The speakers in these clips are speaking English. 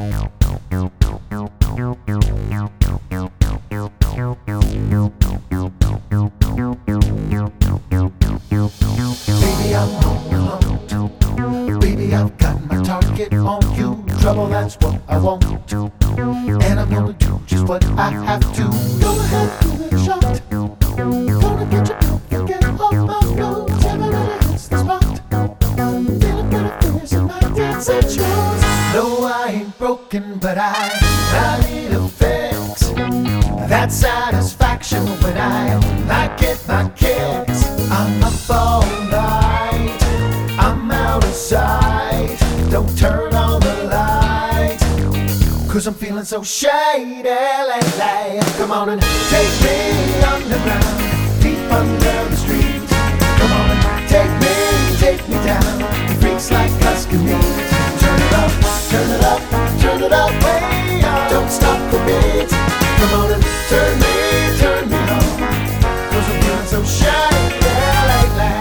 I'm home. Baby, I've got my target on you. Trouble, that's what I want. And I'm gonna do just what I have to. Go ahead, give it a shot. Gonna get you up and get off my nose. Everybody hits the spot. Feeling pretty fierce and my dance at yours. No, I ain't broken, but I need a fix. That satisfaction when I get my kicks. I'm up all night, I'm out of sight. Don't turn on the light, 'cause I'm feeling so shady lately. Come on and take me underground, deep under the street. Come on and take me down. Freaks like us can meet. Turn it up, turn it up, turn it up, way up. Don't stop the beat. Come on and turn me on, 'cause I'm feeling so shady lately.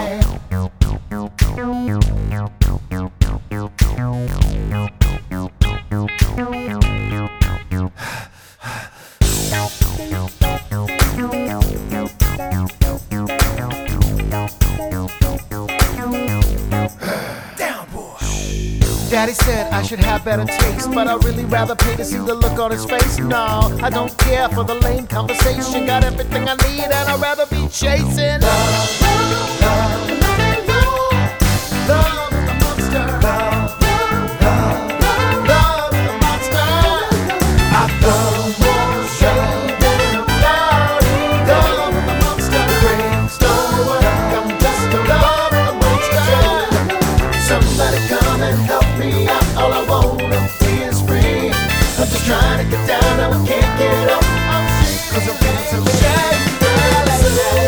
Daddy said I should have better taste, but I'd really rather pay to see the look on his face. No, I don't care for the lame conversation. Got everything I need and I'd rather be chasing love, love, love, love, love is the monster. Love, love, love, love is the monster. I throw more shade than a cloud. Love is the monster. Brings no work, I'm just a love is the monster. Somebody come and help me out. All I wanna be is free. I'm just trying to get down and I can't get up. I'm sick 'cause I'm feeling so shady.